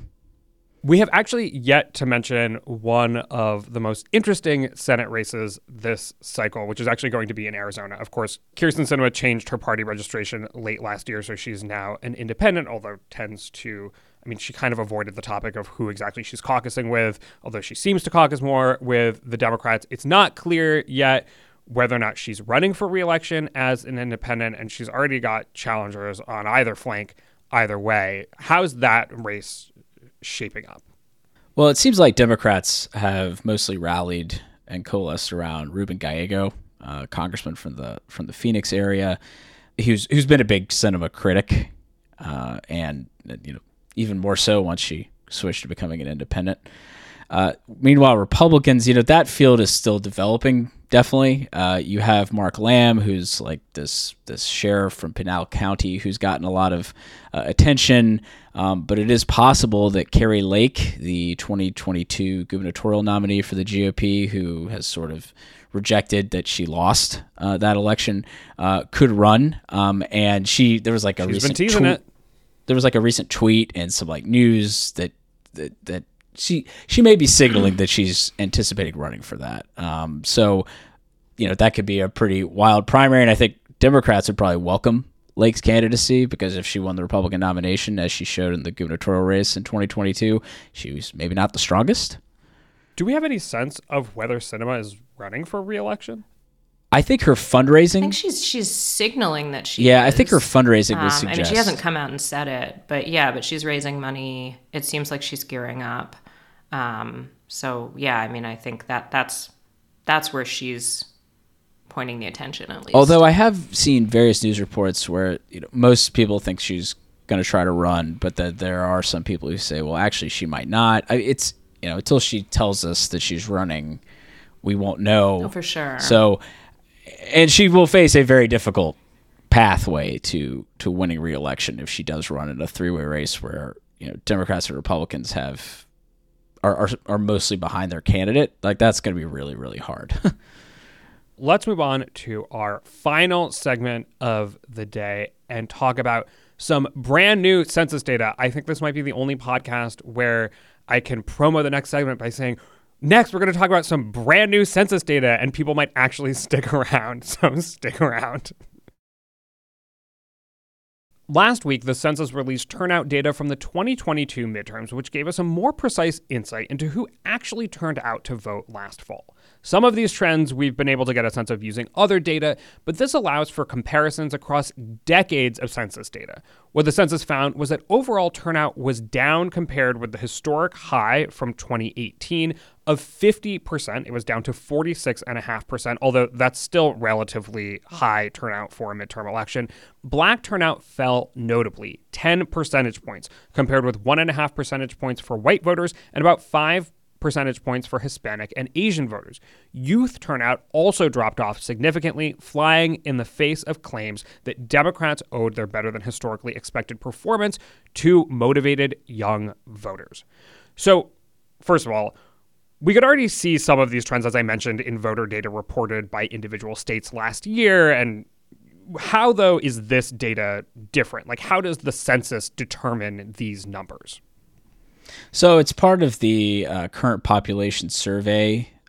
[SPEAKER 1] We have actually yet to mention one of the most interesting Senate races this cycle, which is actually going to be in Arizona. Of course, Kyrsten Sinema changed her party registration late last year, so she's now an independent, although tends to, I mean, she kind of avoided the topic of who exactly she's caucusing with, although she seems to caucus more with the Democrats. It's not clear yet whether or not she's running for re-election as an independent, and she's already got challengers on either flank, either way. How's that race shaping up?
[SPEAKER 2] Well, it seems like Democrats have mostly rallied and coalesced around Ruben Gallego, uh, congressman from the from the Phoenix area, who's who's been a big Sinema critic, uh, and you know, even more so once she switched to becoming an independent. Uh, meanwhile, Republicans, you know, that field is still developing. Definitely, uh, you have Mark Lamb, who's like this this sheriff from Pinal County, who's gotten a lot of uh, attention. Um, but it is possible that Kari Lake, the twenty twenty-two gubernatorial nominee for the G O P, who has sort of rejected that she lost uh, that election, uh, could run. Um, and she, there was like a
[SPEAKER 1] She's
[SPEAKER 2] recent
[SPEAKER 1] been teasing
[SPEAKER 2] tweet,
[SPEAKER 1] it.
[SPEAKER 2] There was like a recent tweet and some like news that that that. She she may be signaling that she's anticipating running for that. Um, so, you know, that could be a pretty wild primary. And I think Democrats would probably welcome Lake's candidacy, because if she won the Republican nomination, as she showed in the gubernatorial race in twenty twenty-two, she was maybe not the strongest.
[SPEAKER 1] Do we have any sense of whether Sinema is running for re-election?
[SPEAKER 2] I think her fundraising...
[SPEAKER 3] I think she's she's signaling that she
[SPEAKER 2] Yeah,
[SPEAKER 3] is.
[SPEAKER 2] I think her fundraising would
[SPEAKER 3] Um,
[SPEAKER 2] suggest...
[SPEAKER 3] I mean, she hasn't come out and said it, but yeah, but she's raising money. It seems like she's gearing up. Um, so yeah, I mean, I think that that's that's where she's pointing the attention, at least.
[SPEAKER 2] Although I have seen various news reports where, you know, most people think she's going to try to run, but that there are some people who say, well, actually, she might not. I, it's, you know, until she tells us that she's running, we won't know.
[SPEAKER 3] Oh, for sure.
[SPEAKER 2] So, and she will face a very difficult pathway to to winning re-election if she does run in a three-way race where, you know, Democrats and Republicans have are are, are mostly behind their candidate. Like, that's going to be really, really hard.
[SPEAKER 1] Let's move on to our final segment of the day and talk about some brand new census data. I think this might be the only podcast where I can promo the next segment by saying, next, we're going to talk about some brand new census data, and people might actually stick around. So stick around. Last week, the census released turnout data from the twenty twenty-two midterms, which gave us a more precise insight into who actually turned out to vote last fall. Some of these trends we've been able to get a sense of using other data, but this allows for comparisons across decades of census data. What the census found was that overall turnout was down compared with the historic high from twenty eighteen of fifty percent. It was down to forty-six point five percent, although that's still relatively high turnout for a midterm election. Black turnout fell notably, ten percentage points, compared with one point five percentage points for white voters and about five percentage points for Hispanic and Asian voters. Youth turnout also dropped off significantly, flying in the face of claims that Democrats owed their better than historically expected performance to motivated young voters. So, first of all, we could already see some of these trends, as I mentioned, in voter data reported by individual states last year. And how, though, is this data different? Like, how does the census determine these numbers?
[SPEAKER 2] So it's part of the uh, current population survey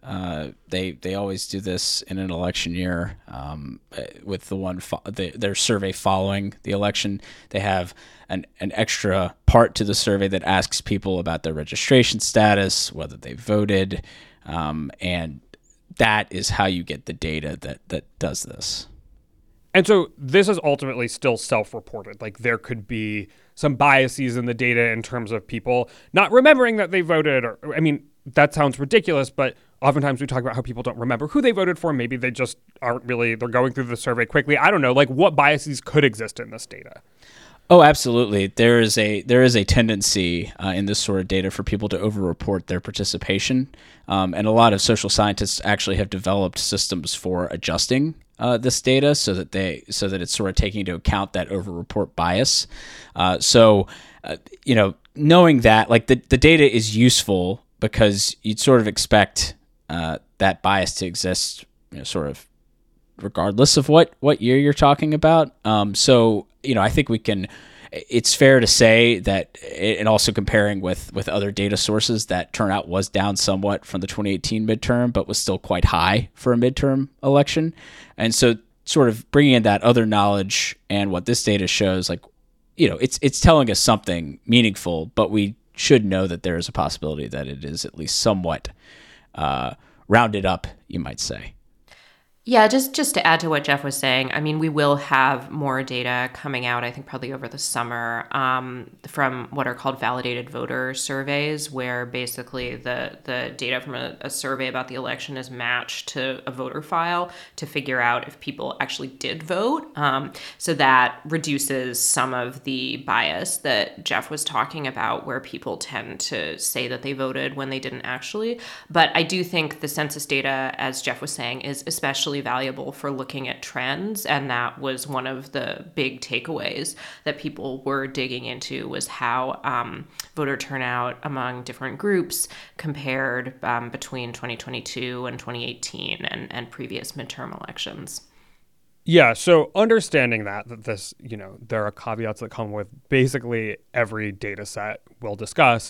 [SPEAKER 2] Uh, they they always do this in an election year um, with the one fo- the, their survey following the election. They have an an extra part to the survey that asks people about their registration status, whether they voted, um, and that is how you get the data that that does this.
[SPEAKER 1] And so this is ultimately still self-reported. Like there could be some biases in the data in terms of people not remembering that they voted. Or I mean, that sounds ridiculous, but oftentimes we talk about how people don't remember who they voted for. Maybe they just aren't really, they're going through the survey quickly. I don't know, like what biases could exist in this data?
[SPEAKER 2] Oh, absolutely. There is a there is a tendency uh, in this sort of data for people to overreport their participation, um, and a lot of social scientists actually have developed systems for adjusting uh, this data so that they so that it's sort of taking into account that overreport bias. Uh, so, uh, you know, knowing that, like the the data is useful because you'd sort of expect uh, that bias to exist, you know, sort of regardless of what, what year you're talking about. Um, so, you know, I think we can, it's fair to say that, and also comparing with, with other data sources, that turnout was down somewhat from the twenty eighteen midterm, but was still quite high for a midterm election. And so sort of bringing in that other knowledge and what this data shows, like, you know, it's, it's telling us something meaningful, but we should know that there is a possibility that it is at least somewhat uh, rounded up, you might say.
[SPEAKER 3] Yeah, just, just to add to what Jeff was saying, I mean, we will have more data coming out, I think probably over the summer, um, from what are called validated voter surveys, where basically the, the data from a, a survey about the election is matched to a voter file to figure out if people actually did vote. Um, so that reduces some of the bias that Jeff was talking about, where people tend to say that they voted when they didn't actually. But I do think the census data, as Jeff was saying, is especially valuable for looking at trends, and that was one of the big takeaways that people were digging into, was how um, voter turnout among different groups compared um, between twenty twenty-two and twenty eighteen and, and previous midterm elections.
[SPEAKER 1] Yeah, so understanding that, that this, you know, there are caveats that come with basically every data set we'll discuss.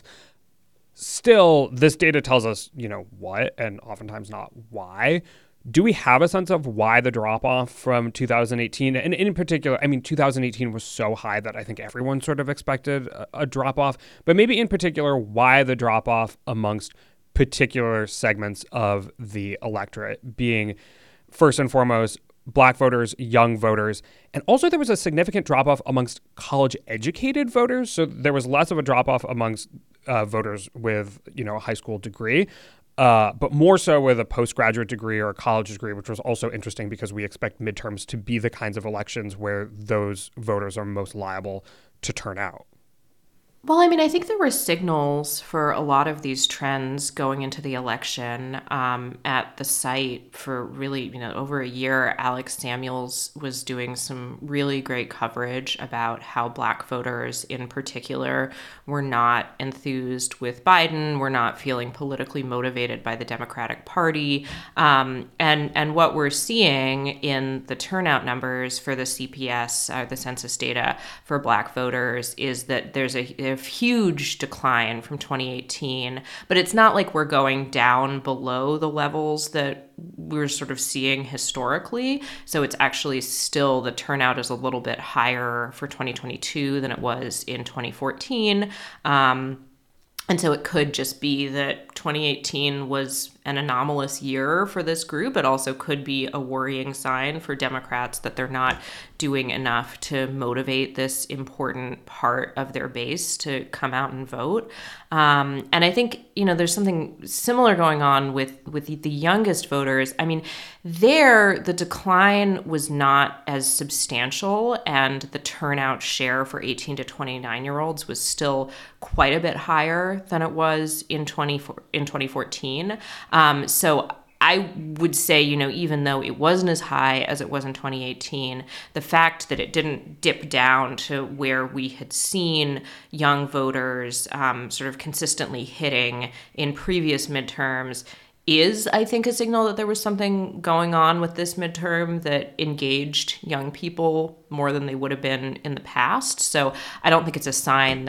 [SPEAKER 1] Still, this data tells us, you know, what, and oftentimes not why. Do we have a sense of why the drop-off from two thousand eighteen? And in particular, I mean, two thousand eighteen was so high that I think everyone sort of expected a, a drop-off. But maybe in particular, why the drop-off amongst particular segments of the electorate, being first and foremost Black voters, young voters, and also there was a significant drop-off amongst college-educated voters. So there was less of a drop-off amongst uh, voters with, you know, a high school degree. Uh, but more so with a postgraduate degree or a college degree, which was also interesting because we expect midterms to be the kinds of elections where those voters are most liable to turn out.
[SPEAKER 3] Well, I mean, I think there were signals for a lot of these trends going into the election. Um, at the site for really, you know, over a year, Alex Samuels was doing some really great coverage about how Black voters in particular were not enthused with Biden, were not feeling politically motivated by the Democratic Party. Um, and, and what we're seeing in the turnout numbers for the C P S, uh, the census data for Black voters, is that there's a, a huge decline from twenty eighteen, but it's not like we're going down below the levels that we're sort of seeing historically. So it's actually still, the turnout is a little bit higher for twenty twenty-two than it was in twenty fourteen. Um, and so it could just be that twenty eighteen was an anomalous year for this group. It also could be a worrying sign for Democrats that they're not doing enough to motivate this important part of their base to come out and vote. Um, and I think, you know, there's something similar going on with, with the youngest voters. I mean, there, the decline was not as substantial, and the turnout share for eighteen to twenty-nine year olds was still quite a bit higher than it was in twenty in twenty fourteen. Um, so I would say, you know, even though it wasn't as high as it was in twenty eighteen, the fact that it didn't dip down to where we had seen young voters um, sort of consistently hitting in previous midterms is, I think, a signal that there was something going on with this midterm that engaged young people more than they would have been in the past. So I don't think it's a sign that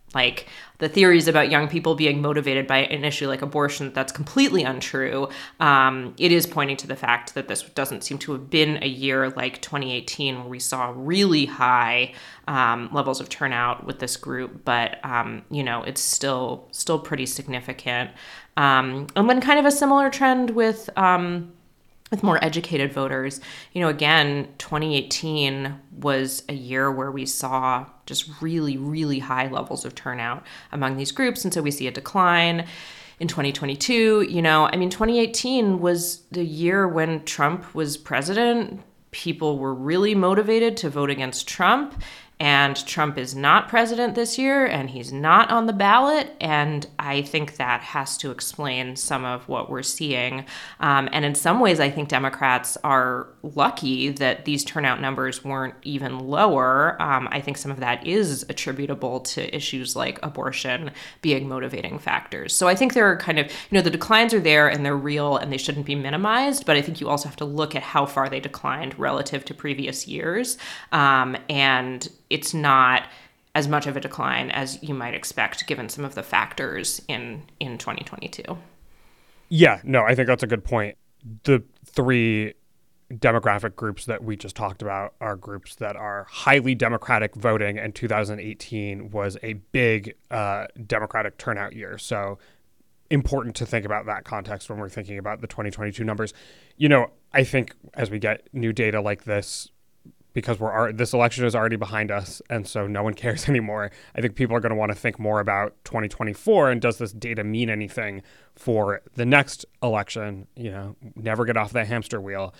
[SPEAKER 3] like the theories about young people being motivated by an issue like abortion, that's completely untrue. Um, it is pointing to the fact that this doesn't seem to have been a year like twenty eighteen where we saw really high um, levels of turnout with this group, but um, you know, it's still still pretty significant. Um, and then kind of a similar trend with um, with more educated voters. You know, again, twenty eighteen was a year where we saw just really, really high levels of turnout among these groups. And so we see a decline in twenty twenty-two. You know, I mean, twenty eighteen was the year when Trump was president. People were really motivated to vote against Trump. And Trump is not president this year, and he's not on the ballot. And I think that has to explain some of what we're seeing. Um, and in some ways, I think Democrats are lucky that these turnout numbers weren't even lower. Um, I think some of that is attributable to issues like abortion being motivating factors. So I think there are kind of, you know, the declines are there and they're real and they shouldn't be minimized. But I think you also have to look at how far they declined relative to previous years. Um, and it's not as much of a decline as you might expect given some of the factors in, in twenty twenty-two.
[SPEAKER 1] Yeah, no, I think that's a good point. The three demographic groups that we just talked about are groups that are highly Democratic voting, and two thousand eighteen was a big uh, Democratic turnout year. So important to think about that context when we're thinking about the twenty twenty-two numbers. You know, I think as we get new data like this, because we're this election is already behind us, and so no one cares anymore. I think people are going to want to think more about twenty twenty-four, and does this data mean anything for the next election? You know, never get off that hamster wheel.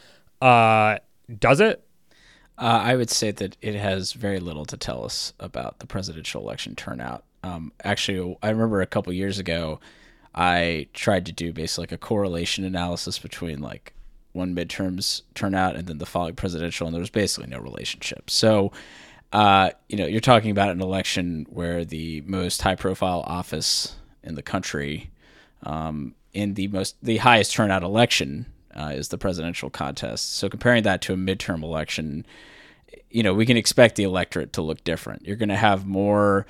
[SPEAKER 1] Uh, does it?
[SPEAKER 2] Uh, I would say that it has very little to tell us about the presidential election turnout. Um, actually, I remember a couple years ago, I tried to do basically like a correlation analysis between like one midterms turnout and then the following presidential, and there was basically no relationship. So, uh, you know, you're talking about an election where the most high-profile office in the country, um, in the most the highest turnout election, uh, is the presidential contest. So, comparing that to a midterm election, you know, we can expect the electorate to look different. You're going to have more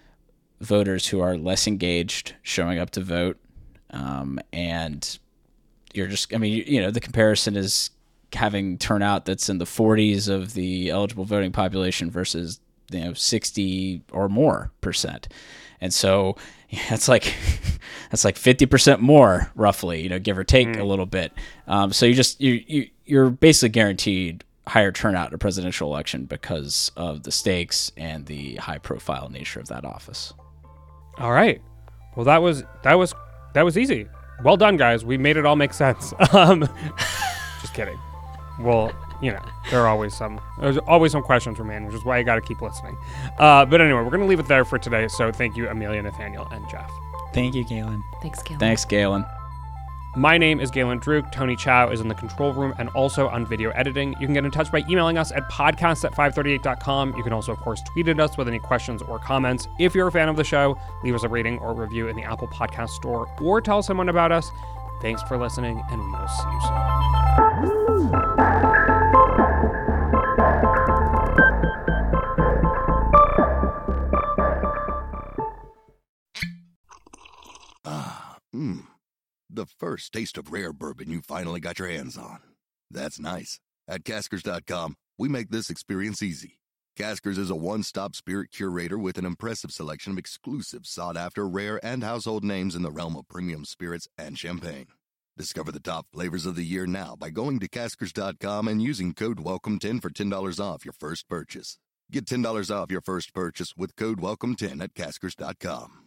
[SPEAKER 2] voters who are less engaged showing up to vote, um, and you're just, I mean, you know, the comparison is having turnout that's in the forties of the eligible voting population versus, you know, sixty or more percent. And so yeah, that's like, that's like fifty percent more roughly, you know, give or take mm. a little bit. Um, so you just, you, you, you're basically guaranteed higher turnout in a presidential election because of the stakes and the high profile nature of that office.
[SPEAKER 1] All right. Well, that was, that was, that was easy. Well done, guys. We made it all make sense. Um, just kidding. Well, you know, there are always some there's always some questions remain, which is why you got to keep listening. Uh, but anyway, we're going to leave it there for today. So thank you, Amelia, Nathaniel, and Jeff.
[SPEAKER 4] Thank you, Galen.
[SPEAKER 3] Thanks, Galen.
[SPEAKER 2] Thanks, Galen.
[SPEAKER 1] My name is Galen Druk. Tony Chow is in the control room and also on video editing. You can get in touch by emailing us at podcast at five thirty-eight dot com. You can also, of course, tweet at us with any questions or comments. If you're a fan of the show, leave us a rating or review in the Apple Podcast Store or tell someone about us. Thanks for listening, and we will see you soon.
[SPEAKER 7] Ah, mmm. The first taste of rare bourbon you finally got your hands on. That's nice. At Caskers dot com, we make this experience easy. Caskers is a one-stop spirit curator with an impressive selection of exclusive, sought-after, rare, and household names in the realm of premium spirits and champagne. Discover the top flavors of the year now by going to Caskers dot com and using code welcome ten for ten dollars off your first purchase. Get ten dollars off your first purchase with code welcome ten at Caskers dot com.